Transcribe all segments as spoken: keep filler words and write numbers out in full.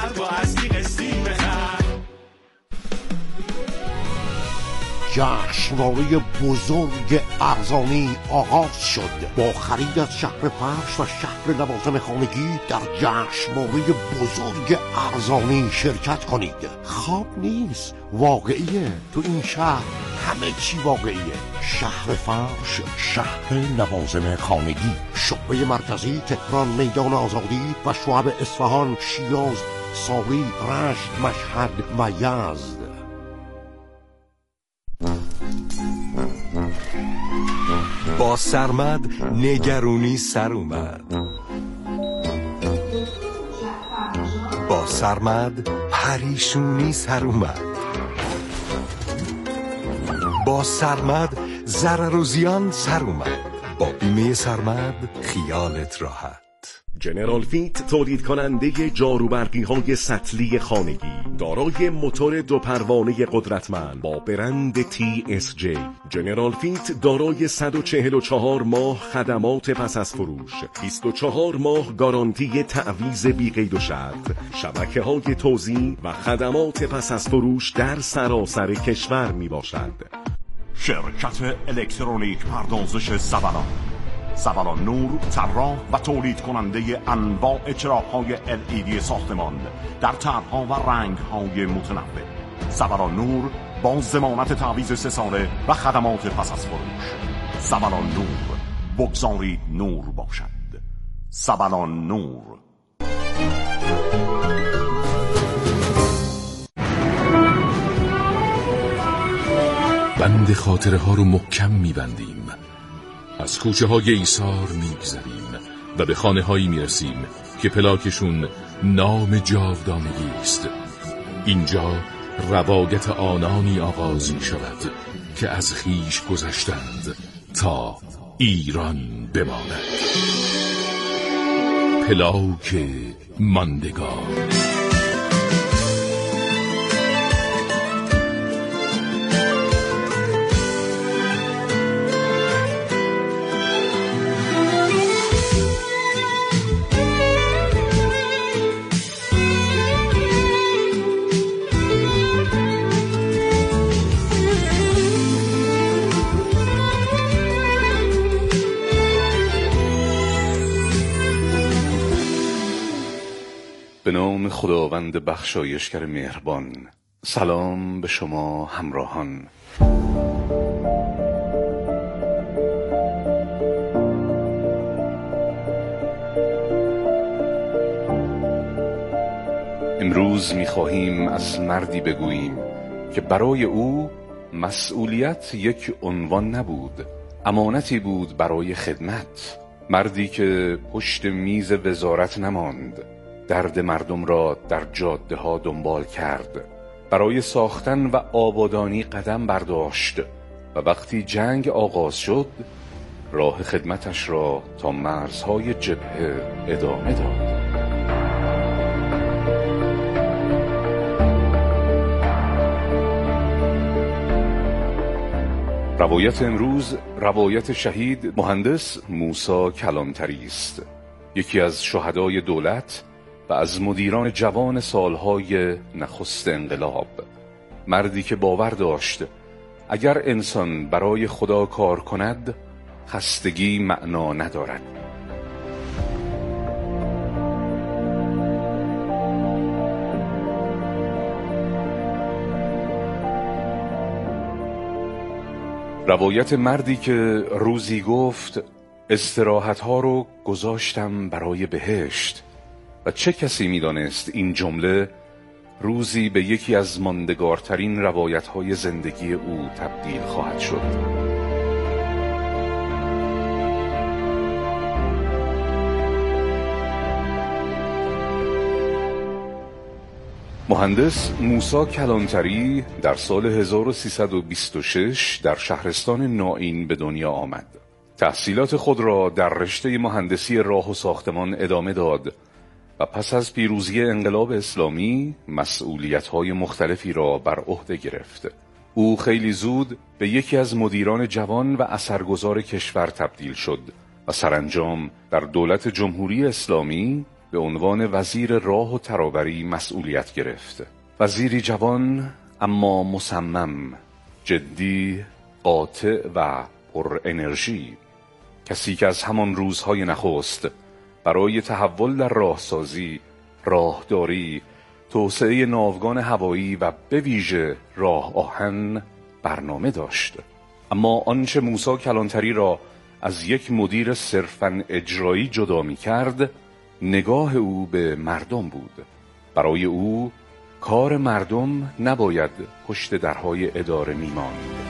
بخر با اصلی قسطی بخر. جشنواره بزرگ ارزانی آغاز شد. با خرید از شهر فرش و شهر لوازم خانگی در جشنواره بزرگ ارزانی شرکت کنید. خواب نیست، واقعیه. تو این شهر همه چی واقعیه. شهر فرش، شهر لوازم خانگی، شعبه مرکزی تهران، میدان آزادی و شعب اصفهان، شیراز، ساری، رشت، مشهد و یزد. با سرمد نگرونی سر اومد. با سرمد پریشونی سر اومد. با سرمد ضرر و زیان سر اومد. با بیمه سرمد خیالت راحت. جنرال فیت تولید کننده جاروبرقی های سطلی خانگی دارای موتور دو پروانه قدرتمند با برند تی اس جی. جنرال فیت دارای صد و چهل و چهار ماه خدمات پس از فروش، بیست و چهار ماه گارانتی تعویض بی قید و شرط، شبکه های توزیع و خدمات پس از فروش در سراسر کشور می باشد. شرکت الکترونیک پردازش زبلان، زبلان نور، طراح و تولید کننده انواع چراغ‌های ال ای دی ساختمان در طرح‌ها و رنگ‌های متنوع. زبلان نور با ضمانت تعویض سه ساله و خدمات پس از فروش. زبلان نور، بگذارید نور باشد. زبلان نور. بند خاطره ها رو محکم می‌بندیم. از کوچه های ایثار میگذریم و به خانه هایی میرسیم که پلاکشون نام جاودانگی است. اینجا روایت آنانی آغاز می شود که از خیش گذشتند تا ایران بماند. پلاک ماندگار. به نام خداوند بخشایشگر مهربان. سلام به شما همراهان. امروز می‌خواهیم از مردی بگوییم که برای او مسئولیت یک عنوان نبود، امانتی بود برای خدمت. مردی که پشت میز وزارت نماند، درد مردم را در جاده ها دنبال کرد، برای ساختن و آبادانی قدم برداشت و وقتی جنگ آغاز شد راه خدمتش را تا مرزهای جبهه ادامه داد. روایت امروز روایت شهید مهندس موسی کلانتری است، یکی از شهدای دولت و از مدیران جوان سالهای نخست انقلاب. مردی که باور داشت اگر انسان برای خدا کار کند خستگی معنا ندارد. روایت مردی که روزی گفت استراحت ها رو گذاشتم برای بهشت و چه کسی میدانست این جمله روزی به یکی از ماندگارترین روایت های زندگی او تبدیل خواهد شد. مهندس موسی کلانتری در سال هزار و سیصد و بیست و شش در شهرستان نائین به دنیا آمد. تحصیلات خود را در رشته مهندسی راه و ساختمان ادامه داد و پس از پیروزی انقلاب اسلامی مسئولیت‌های مختلفی را بر عهده گرفت. او خیلی زود به یکی از مدیران جوان و اثرگذار کشور تبدیل شد و سرانجام در دولت جمهوری اسلامی به عنوان وزیر راه و ترابری مسئولیت گرفت. وزیری جوان اما مصمم، جدی، قاطع و پر انرژی. کسی که از همان روزهای نخست برای تحول در راهسازی، راهداری، توسعه ناوگان هوایی و به ویژه راه آهن برنامه داشت. اما آنچه موسی کلانتری را از یک مدیر صرفاً اجرایی جدا می کرد، نگاه او به مردم بود. برای او کار مردم نباید پشت درهای اداره می ماند.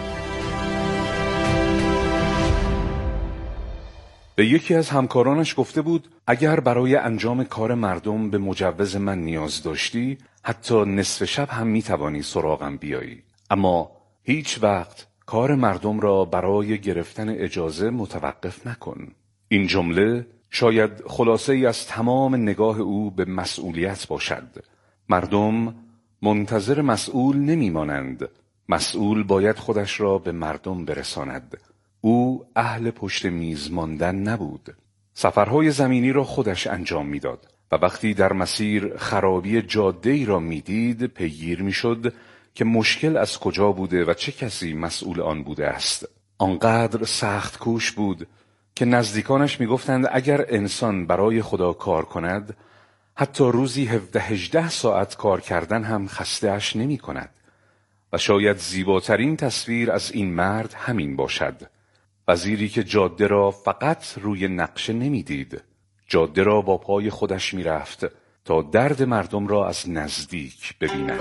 به یکی از همکارانش گفته بود اگر برای انجام کار مردم به مجوز من نیاز داشتی، حتی نصف شب هم می توانی سراغم بیایی. اما هیچ وقت کار مردم را برای گرفتن اجازه متوقف نکن. این جمله شاید خلاصه ای از تمام نگاه او به مسئولیت باشد. مردم منتظر مسئول نمی مانند. مسئول باید خودش را به مردم برساند. او اهل پشت میز ماندن نبود. سفرهای زمینی را خودش انجام میداد و وقتی در مسیر خرابی جاده‌ای را میدید پیگیر میشد که مشکل از کجا بوده و چه کسی مسئول آن بوده است. آنقدر سخت کوش بود که نزدیکانش میگفتند اگر انسان برای خدا کار کند، حتی روزی هفده هجده ساعت کار کردن هم خسته‌اش نمی کند. و شاید زیباترین تصویر از این مرد همین باشد. وزیری که جاده را فقط روی نقشه نمی دید. جاده را با پای خودش می رفت تا درد مردم را از نزدیک ببیند.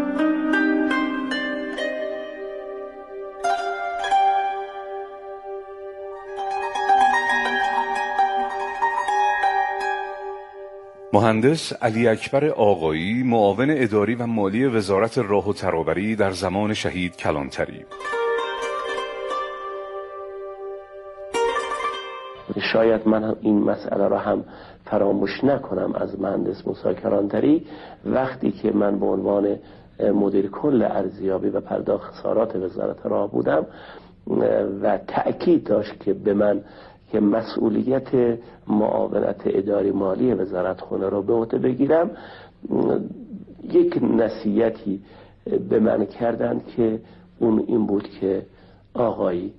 مهندس علی اکبر آقایی، معاون اداری و مالی وزارت راه و ترابری در زمان شهید کلانتری. شاید من این مسئله را هم فراموش نکنم از مهندس موسی کلانتری وقتی که من به عنوان مدیر کل ارزیابی و پرداخت خسارات وزارت راه بودم و تأکید داشت که به من که مسئولیت معاونت اداری مالی وزارت خونه را به عهده بگیرم، یک نصیحتی به من کردند که اون این بود که آقایی،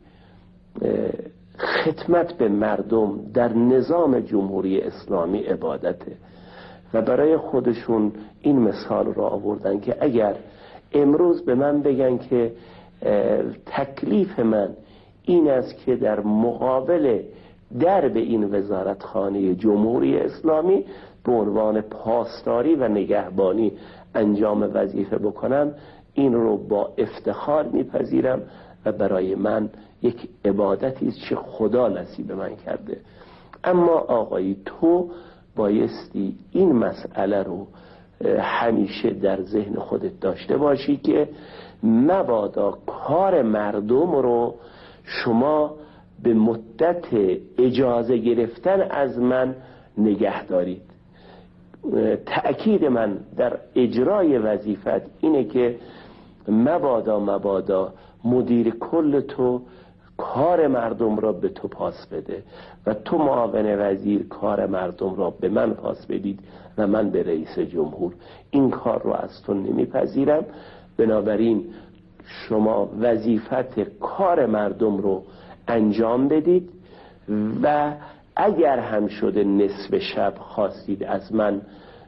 خدمت به مردم در نظام جمهوری اسلامی عبادته و برای خودشون این مثال را آوردن که اگر امروز به من بگن که تکلیف من این است که در مقابل درب این وزارتخانه جمهوری اسلامی به عنوان پاسداری و نگهبانی انجام وظیفه بکنم، این رو با افتخار میپذیرم و برای من یک عبادتی است که خدا نصیب من کرده. اما آقای تو بایستی این مسئله رو همیشه در ذهن خودت داشته باشی که مبادا کار مردم رو شما به مدت اجازه گرفتن از من نگه دارید. تأکید من در اجرای وظیفت اینه که مبادا مبادا مدیر کل تو کار مردم را به تو پاس بده و تو معاون وزیر کار مردم را به من پاس بدید و من به رئیس جمهور. این کار رو از تو نمیپذیرم. بنابراین شما وظیفت کار مردم رو انجام بدید و اگر هم شده نصف شب خواستید از من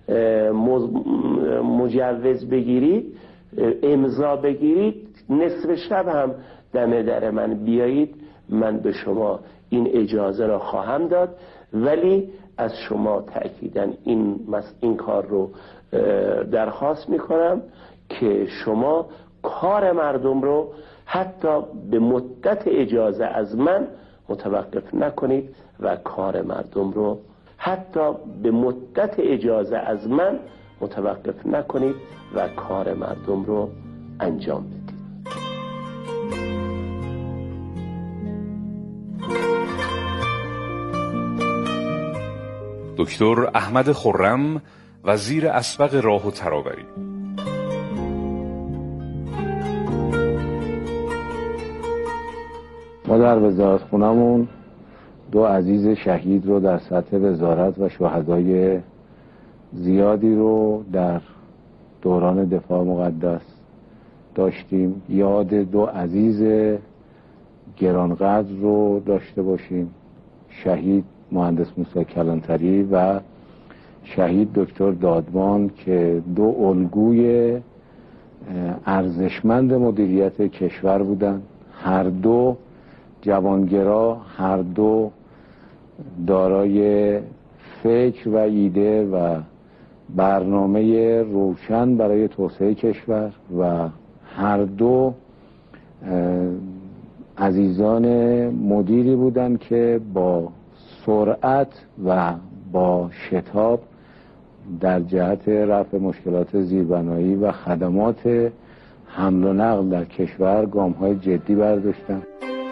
مجوز بگیرید، امضا بگیرید، نصف شب هم دم در من بیایید، من به شما این اجازه را خواهم داد. ولی از شما تأکیداً این, این کار رو درخواست میکنم که شما کار مردم رو حتی به مدت اجازه از من متوقف نکنید و کار مردم رو حتی به مدت اجازه از من متوقف نکنید و کار مردم رو انجام بدید. دکتر احمد خرم، وزیر اسبق راه و ترابری. ما در وزارت خونمون دو عزیز شهید رو در سطح وزارت و شهدای زیادی رو در دوران دفاع مقدس داشتیم. یاد دو عزیز گرانقدر رو داشته باشیم، شهید مهندس موسی کلانتری و شهید دکتر دادمان که دو الگوی ارزشمند مدیریت کشور بودند. هر دو جوانگرا، هر دو دارای فکر و ایده و برنامه روشن برای توسعه کشور و هر دو عزیزان مدیری بودند که با سرعت و با شتاب در جهت رفع مشکلات زیربنایی و خدمات حمل و نقل در کشور گام‌های جدی برداشتند.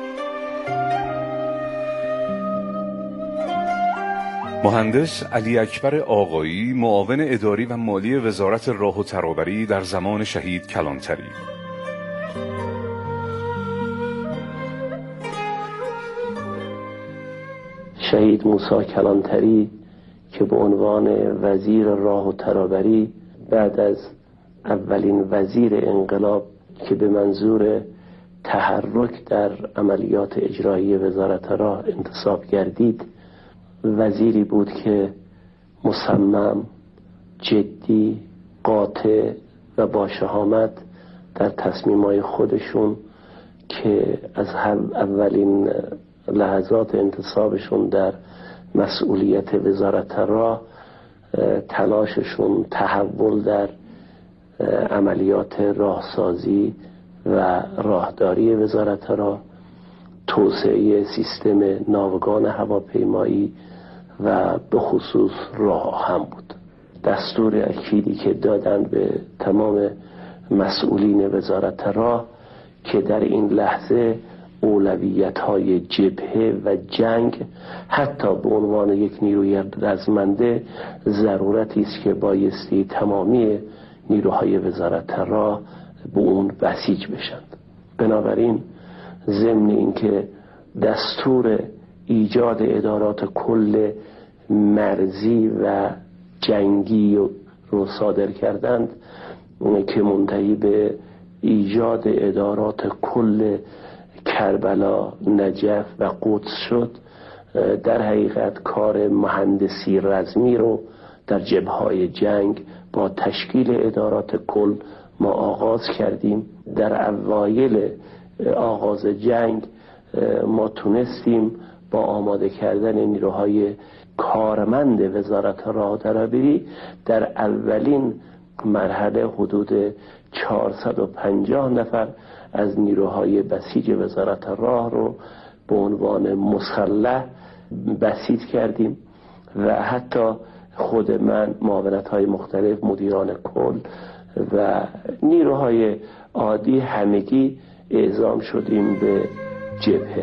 مهندس علی اکبر آقایی، معاون اداری و مالی وزارت راه و ترابری در زمان شهید کلانتری. شهید موسی کلانتری که به عنوان وزیر راه و ترابری بعد از اولین وزیر انقلاب که به منظور تحرک در عملیات اجرایی وزارت راه انتصاب گردید، وزیری بود که مصمم، جدی، قاطع و با شهامت در تصمیمات خودشون که از اولین لحظات انتصابشون در مسئولیت وزارت راه، تلاششون تحول در عملیات راهسازی و راهداری وزارت راه، توسعه سیستم ناوگان هواپیمایی و به خصوص راه هم بود. دستور اکیدی که دادند به تمام مسئولین وزارت راه که در این لحظه اولویت‌های جبهه و جنگ حتی به عنوان یک نیروی رزمنده ضرورتی است که بایستی تمامی نیروهای وزارت راه به اون بسیج بشند. بنابراین ضمن اینکه دستور ایجاد ادارات کل مرزی و جنگی رو صادر کردند که منتهی به ایجاد ادارات کل کربلا، نجف و قدس شد، در حقیقت کار مهندسی رزمی رو در جبهه‌های جنگ با تشکیل ادارات کل ما آغاز کردیم. در اوایل آغاز جنگ ما تونستیم با آماده کردن نیروهای کارمند وزارت راه و ترابری در اولین مرحله حدود چهارصد و پنجاه نفر از نیروهای بسیج وزارت راه رو به عنوان مسلح بسیج کردیم و حتی خود من، معاونت‌های مختلف، مدیران کل و نیروهای عادی همگی اعزام شدیم به جبهه.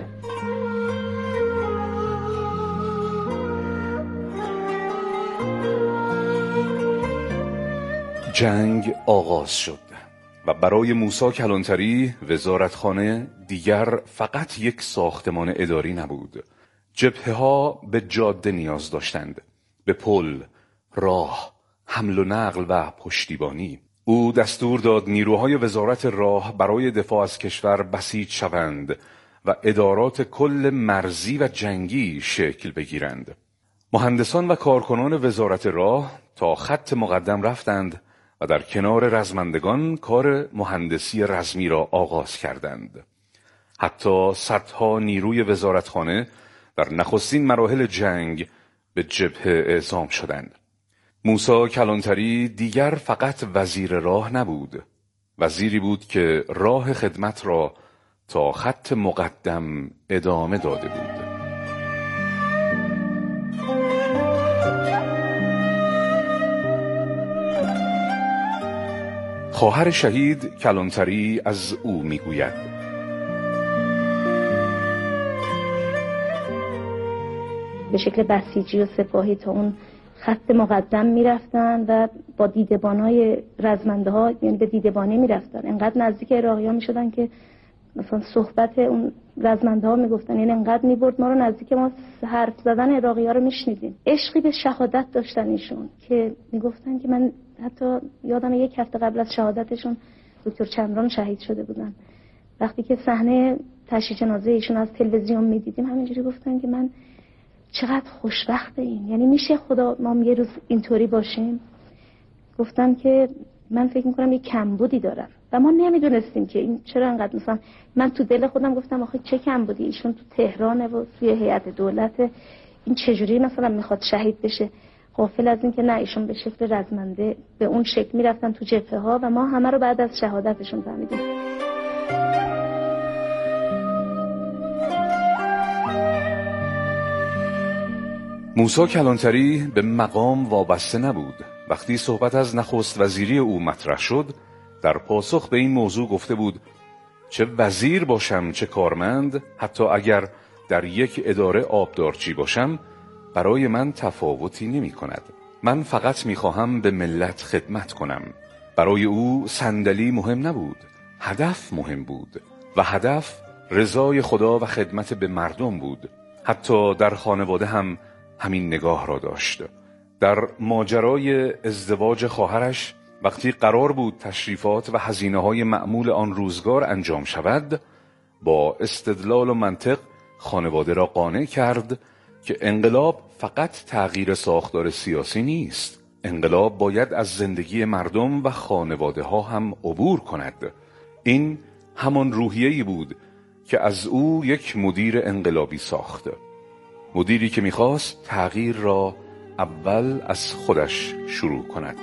جنگ آغاز شد و برای موسی کلانتری وزارتخانه دیگر فقط یک ساختمان اداری نبود. جبهه ها به جاده نیاز داشتند، به پل، راه، حمل و نقل و پشتیبانی. او دستور داد نیروهای وزارت راه برای دفاع از کشور بسیج شوند و ادارات کل مرزی و جنگی شکل بگیرند. مهندسان و کارکنان وزارت راه تا خط مقدم رفتند و در کنار رزمندگان کار مهندسی رزمی را آغاز کردند. حتی صدها نیروی وزارتخانه در نخستین مراحل جنگ به جبهه اعزام شدند. موسی کلانتری دیگر فقط وزیر راه نبود، وزیری بود که راه خدمت را تا خط مقدم ادامه داده بود. خواهر شهید کلانتری از او میگوید: به شکل بسیجی و سپاهی تا اون خط مقدم میرفتن و با دیدبانای رزمنده ها، یعنی به دیدبانی میرفتن، انقدر نزدیک راهیا میشدن که مثلا صحبت اون رزمنده ها میگفتن، یعنی انقدر میبرد ما رو نزدیک ما حرف زدن عراقی ها رو میشنیدیم. عشقی به شهادت داشتن ایشون که میگفتن که من حتی یادم یک هفته قبل از شهادتشون دکتر چمران شهید شده بودن. وقتی که صحنه تشییع جنازه ایشون از تلویزیون میدیدیم همینجوری گفتن که من چقدر خوشبخته این، یعنی میشه خدا ما یه روز اینطوری باشیم. گفتم که من فکر میکنم یه کمبودی دارم و ما نمیدونستیم که این چرا انقدر، مثلا من تو دل خودم گفتم آخه چه کمبودی، ایشون تو تهرانه و توی هیئت دولت، این چجوری مثلا میخواد شهید بشه، غافل از این که نه ایشون به شکل رزمنده به اون شکل میرفتن تو جبهه ها و ما همه رو بعد از شهادتشون فهمیدیم. موسی کلانتری به مقام وابسته نبود. وقتی صحبت از نخست وزیری او مطرح شد، در پاسخ به این موضوع گفته بود چه وزیر باشم چه کارمند، حتی اگر در یک اداره آبدارچی باشم برای من تفاوتی نمی کند. من فقط می خواهم به ملت خدمت کنم. برای او صندلی مهم نبود، هدف مهم بود و هدف رضای خدا و خدمت به مردم بود. حتی در خانواده هم همین نگاه را داشت. در ماجرای ازدواج خواهرش وقتی قرار بود تشریفات و هزینه‌های معمول آن روزگار انجام شود، با استدلال و منطق خانواده را قانع کرد که انقلاب فقط تغییر ساختار سیاسی نیست. انقلاب باید از زندگی مردم و خانواده ها هم عبور کند. این همان روحیه‌ای بود که از او یک مدیر انقلابی ساخت. مدیری که می‌خواست تغییر را اول از خودش شروع کند.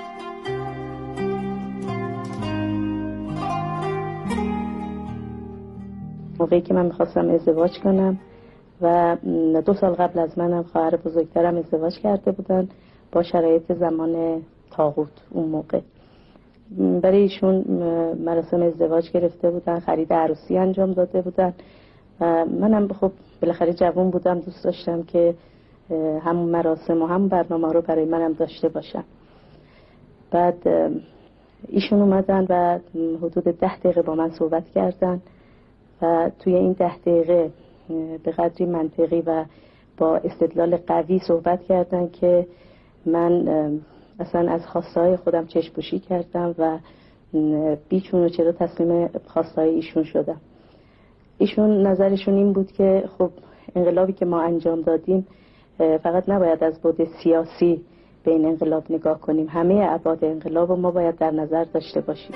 موقعی که من میخواستم ازدواج کنم و دو سال قبل از منم خواهر بزرگترم ازدواج کرده بودن با شرایط زمان طاغوت. اون موقع برای ایشون مراسم ازدواج گرفته بودن، خرید عروسی انجام داده بودن و منم خب بالاخره جوان بودم، دوست داشتم که همون مراسم و هم برنامه رو برای منم داشته باشم. بعد ایشون اومدن و حدود ده دقیقه با من صحبت کردن و توی این ده دقیقه به قدری منطقی و با استدلال قوی صحبت کردن که من اصلا از خواستهای خودم چشم‌پوشی کردم و بیچون و چرا تسلیم خواستهای ایشون شدم. ایشون نظرشون این بود که خب انقلابی که ما انجام دادیم فقط نباید از بعد سیاسی به این انقلاب نگاه کنیم، همه ابعاد انقلاب ما باید در نظر داشته باشیم.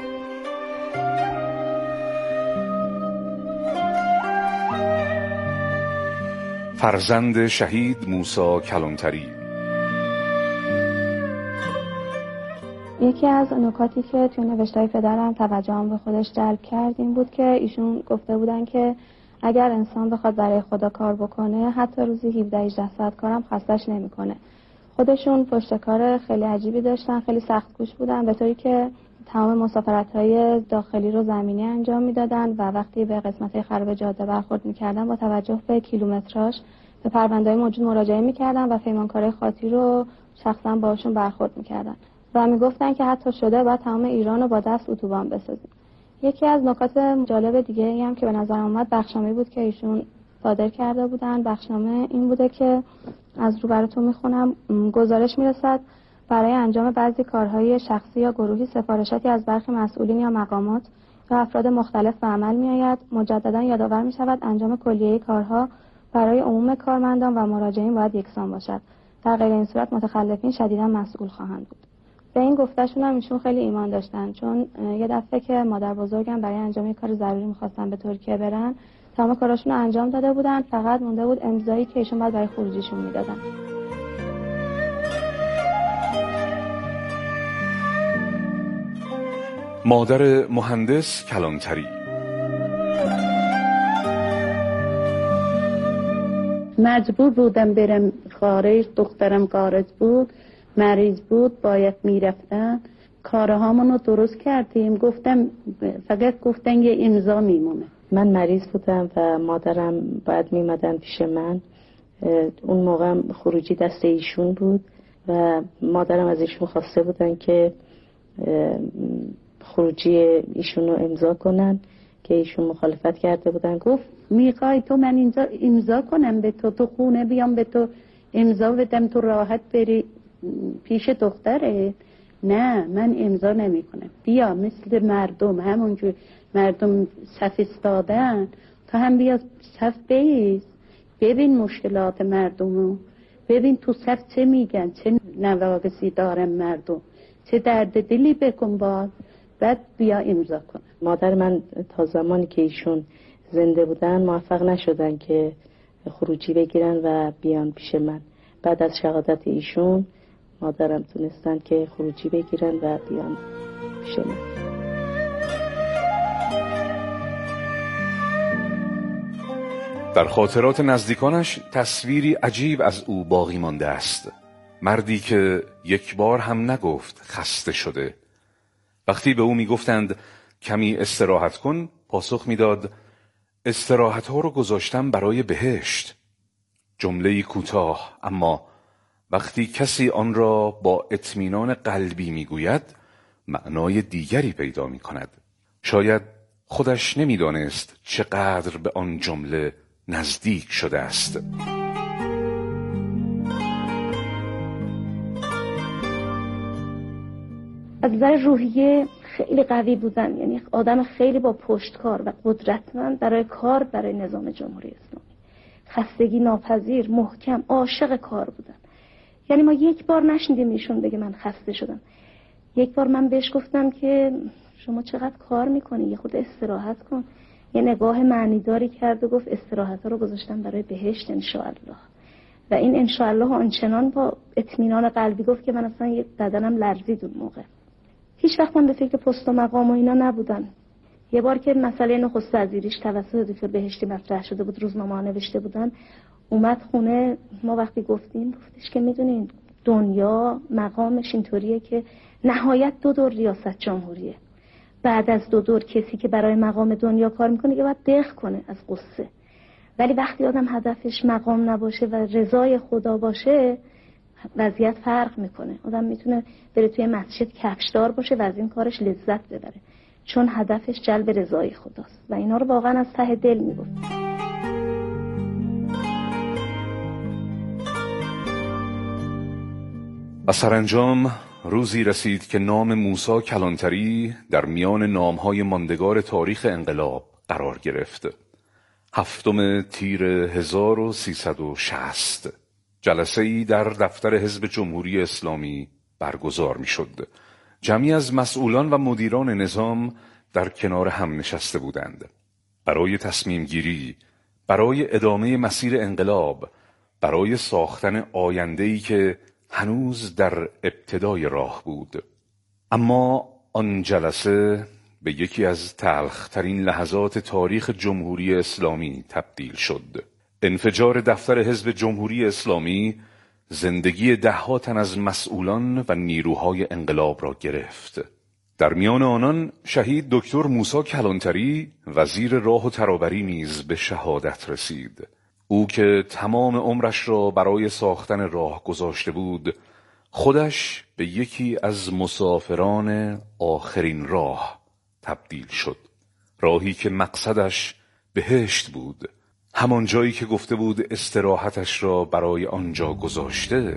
فرزند شهید موسی کلانتری. یکی از نکاتی که توی نوشته‌های پدرم توجهم به خودش جلب کرد این بود که ایشون گفته بودن که اگر انسان بخواد برای خدا کار بکنه حتی روزی هفده هجده ساعت کارم خستش نمیکنه. خودشون پشت کار خیلی عجیبی داشتن، خیلی سخت کوش بودن، به طوری که تمام مسافرت‌های داخلی رو زمینی انجام میدادن و وقتی به قسمت‌های خراب جاده برخورد میکردن با توجه به کیلومتراژ به پرونده‌های موجود مراجعه میکردن و پیمانکارهای خاطی رو شخصا باشون برخورد میکردن و میگفتن که حتی شده باید تمام ایران رو با دست اتوبان بسازیم. یکی از نکات جالب دیگه ای هم که به نظر اومد بخشنامه‌ای بود که ایشون صادر کرده بودن. بخشنامه این بوده که از رو براتون میخونم. گزارش میرسد برای انجام بعضی کارهای شخصی یا گروهی سفارشاتی از برخی مسئولین یا مقامات یا افراد مختلف به عمل میآید. مجددا یادآور میشود انجام کلیه کارها برای عموم کارمندان و مراجعین باید یکسان باشد. در غیر این صورت متخلفین شدیدا مسئول خواهند بود. به این گفتهشون هم ایشون خیلی ایمان داشتن، چون یه دفعه که مادر بزرگم برای انجام یک کار ضروری می‌خواستن به ترکیه برن، تمام کاراشون رو انجام داده بودن، فقط مونده بود امضایی که ایشون بعد برای خروجیشون میدادن. مادر مهندس کلانتری. مجبور بودم برم خارج، دخترم خارج بود، مریض بود، باید میرفتن. کارهامونو درست کردیم، گفتم فقط گفتن یه امضا میمونه. من مریض بودم و مادرم باید میمدن پیش من. اون موقع خروجی دست ایشون بود و مادرم از ایشون خواسته بودن که خروجی ایشون رو امضا کنن که ایشون مخالفت کرده بودن. گفت میخوای تو من اینجا امضا کنم به تو، تو خونه بیام به تو امضا بدم تو راحت بری پیش دختره؟ نه من امضا نمی کنم، بیا مثل مردم همونجور مردم صف استادن تو هم بیا صف بیست، ببین مشکلات مردمو، ببین تو صف چه میگن، چه نواقصی دارن مردم، چه درد دلی بکن باز، بعد بیا امضا کن. مادر من تا زمانی که ایشون زنده بودن موفق نشدن که خروجی بگیرن و بیان پیش من. بعد از شهادت ایشون مادرم تونستن که خروجی بگیرن و بیان پیش من. در خاطرات نزدیکانش تصویری عجیب از او باقی مانده است. مردی که یک بار هم نگفت خسته شده. وقتی به او می گفتند کمی استراحت کن، پاسخ می داد استراحت ها رو گذاشتم برای بهشت. جمله‌ای کوتاه، اما وقتی کسی آن را با اطمینان قلبی می گوید معنای دیگری پیدا می کند. شاید خودش نمی دانست چقدر به آن جمله نزدیک شده است. از نظر روحیه خیلی قوی بودن، یعنی آدم خیلی با پشتکار و قدرتمند برای کار برای نظام جمهوری اسلامی. خستگی ناپذیر، محکم، عاشق کار بودن. یعنی ما یک بار نشنیدیم ایشون بگه من خسته شدم. یک بار من بهش گفتم که شما چقدر کار میکنی، یه خود استراحت کن. یه نگاه معنیداری کرد و گفت استراحت ها رو گذاشتم برای بهشت انشاءالله. و این انشاءالله آنچنان با اطمینان قلبی گفت که من اصلا یه بدنم لرزید اون موقع. هیچ وقت من به فکر پست و مقام و اینا نبودم. یه بار که مسئله نخست وزیریش توسط دکتر بهشتی مطرح شده بود، روزنامه‌ها نوشته بودن، اومد خونه ما وقتی گفتیم، گفتش که میدونین دنیا مقامش اینطوریه که نهایت دو دور ریاست جمهوریه. بعد از دو دور کسی که برای مقام دنیا کار میکنه که باید دق کنه از قصه. ولی وقتی آدم هدفش مقام نباشه و رضای خدا باشه، وضعیت فرق میکنه. آدم میتونه بره توی مسجد کفشدار باشه و از این کارش لذت ببره، چون هدفش جلب رضای خداست. و اینا رو واقعا از ته دل میگفت. و سرانجام روزی رسید که نام موسی کلانتری در میان نامهای ماندگار تاریخ انقلاب قرار گرفت. هفتم تیر هزار و سیصد و شصت جلسه‌ای در دفتر حزب جمهوری اسلامی برگزار می‌شد. جمعی از مسئولان و مدیران نظام در کنار هم نشسته بودند برای تصمیم گیری، برای ادامه مسیر انقلاب، برای ساختن آینده‌ای که هنوز در ابتدای راه بود. اما آن جلسه به یکی از تلخ‌ترین لحظات تاریخ جمهوری اسلامی تبدیل شد. انفجار دفتر حزب جمهوری اسلامی زندگی ده‌ها تن از مسئولان و نیروهای انقلاب را گرفت. در میان آنان شهید دکتر موسی کلانتری وزیر راه و ترابری نیز به شهادت رسید. او که تمام عمرش را برای ساختن راه گذاشته بود، خودش به یکی از مسافران آخرین راه تبدیل شد. راهی که مقصدش بهشت بود، همان جایی که گفته بود استراحتش را برای آنجا گذاشته.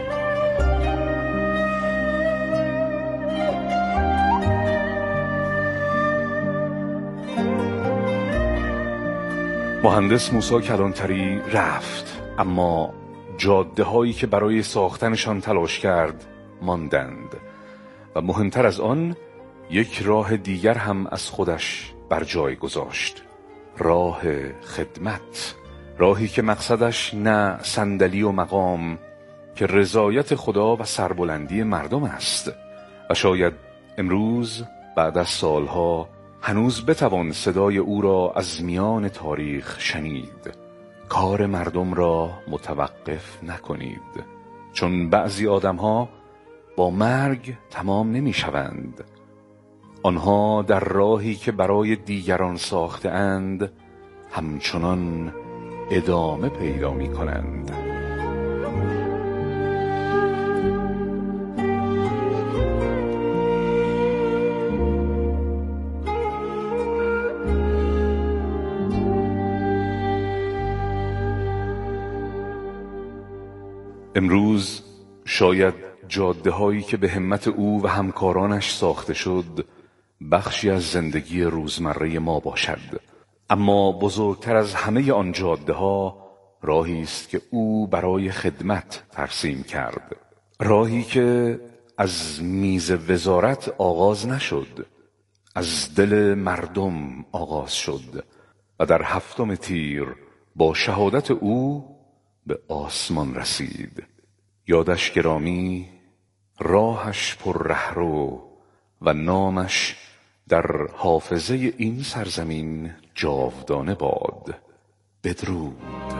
مهندس موسی کلانتری رفت، اما جاده هایی که برای ساختنشان تلاش کرد ماندند و مهمتر از آن یک راه دیگر هم از خودش بر جای گذاشت. راه خدمت، راهی که مقصدش نه صندلی و مقام که رضایت خدا و سربلندی مردم است. و شاید امروز بعد از سالها هنوز بتوان صدای او را از میان تاریخ شنید. کار مردم را متوقف نکنید، چون بعضی آدمها با مرگ تمام نمی شوند. آنها در راهی که برای دیگران ساخته اند همچنان ادامه پیدا می کنند. امروز شاید جاده هایی که به همت او و همکارانش ساخته شد بخشی از زندگی روزمره ما باشد، اما بزرگتر از همه آن جاده ها راهی است که او برای خدمت ترسیم کرد، راهی که از میز وزارت آغاز نشد، از دل مردم آغاز شد و در هفتم تیر با شهادت او به آسمان رسید. یادش گرامی، راهش پر رهرو و نامش در حافظه این سرزمین جاودانه باد. بدرود.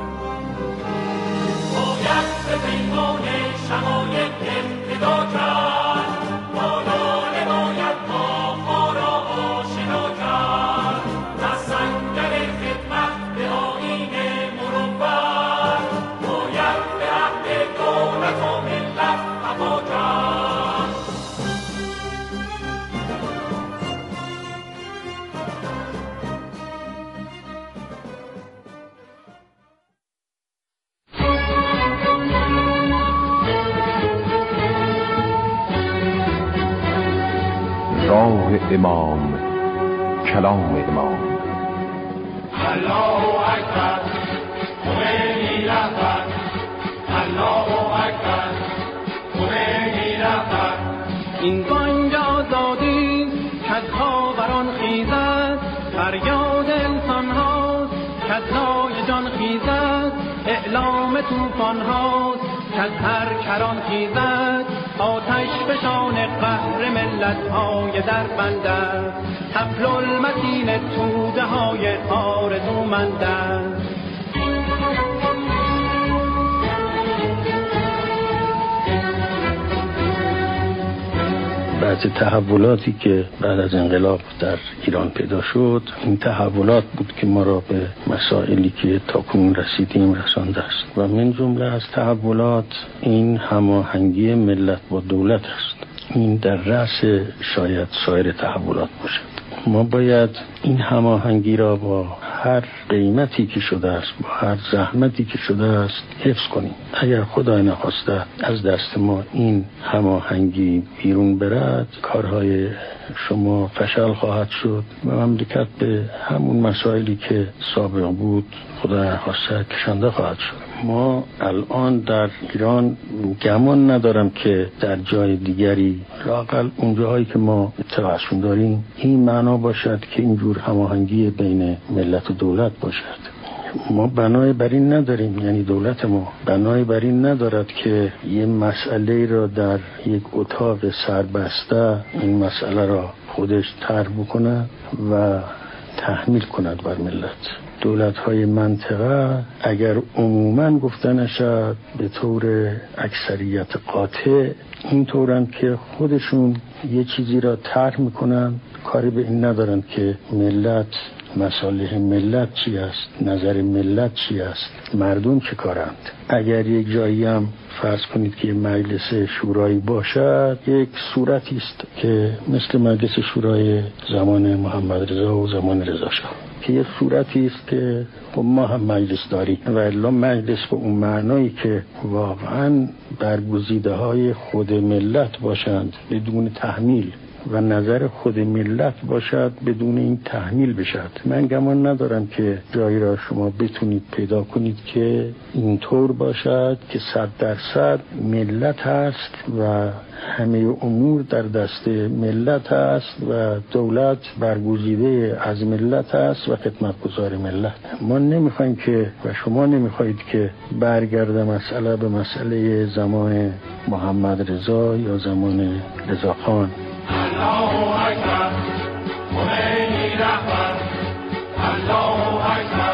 باید به پیمان شمایل ابتدا کرد، مانان باید ما ما را آشنا کرد، از سنگر خدمت به آیین مروت باید به عهد دولت و ملت وفا کرد. راه امام، کلام امام. الله اکبر، خمینی رهبر. الله اکبر، خمینی رهبر. این بانگ آزادی کز خاوران خیزد، فریاد انسان هاست کز نای جان خیزد، اعلام توفان هاست کز هر کران خیزد، آتش فشان قهر ملت های در بند است، حبل المتین توده های آرزومند است. بعضی تحولاتی که بعد از انقلاب در ایران پیدا شد، این تحولات بود که ما را به مسائلی که تاکنون رسیدیم رسانده است و من جمله از تحولات این هماهنگی ملت با دولت است. این در رأس شاید سایر تحولات باشد. ما باید این هماهنگی را با هر قیمتی که شده است، با هر زحمتی که شده است حفظ کنیم. اگر خدای نخواسته از دست ما این هماهنگی بیرون برد، کارهای شما فشل خواهد شد و مملکت به همون مسائلی که سابق بود خدای نخواسته کشنده خواهد شد. ما الان در ایران گمان ندارم که در جای دیگری، لااقل اونجاهایی که ما اطلاعشون داریم، این معنا باشد که اینجور هماهنگی بین ملت و دولت باشد. ما بنای بر این نداریم، یعنی دولت ما بنای بر این ندارد که یه مسئله را در یک اتاق سربسته این مسئله را خودش طرح بکنه و تحمیل کند بر ملت. دولت‌های منطقه اگر عموماً گفته نشد به طور اکثریت قاطع، این طورن که خودشون یه چیزی را طرح میکنن، کاری به این ندارن که ملت، مصالح ملت چی است، نظر ملت چی است، مردم چه کارند. اگر یک جایی هم فرض کنید که مجلس شورایی باشد، یک صورتی است که مثل مجلس شورای زمان محمد رضا و زمان رضا شاه، که یک صورتی است که ما هم مجلس داریم و الا مجلس به اون معنایی که واقعا برگزیده های خود ملت باشند بدون تحمیل و نظر خود ملت باشد بدون این تحمیل بشد. من گمان ندارم که جایی را شما بتونید پیدا کنید که اینطور باشد که صد درصد ملت هست و همه امور در دست ملت است و دولت برگزیده از ملت است و خدمتگزار ملت. ما نمیخوایم که و شما نمیخواید که برگرده مسئله به مسئله زمان محمد رضا یا زمان رضا خان. الله اکبر، خمینی رهبر. الله اکبر،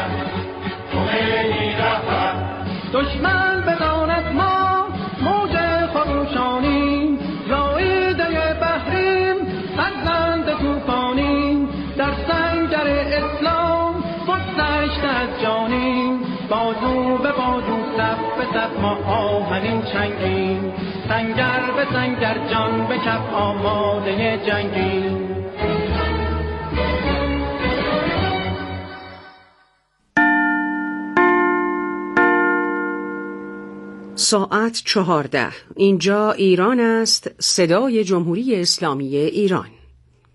خمینی رهبر. دشمن بداند ما موج خروشانیم، زایده بحریم، فرزند توفانیم، در سنگر اسلام بگذشت از جانیم، بازو به بازو صف به صف ما آهنین چنگیم، سنگر به سنگر جان به کف آماده جنگیم. ساعت چهارده. اینجا ایران است، صدای جمهوری اسلامی ایران.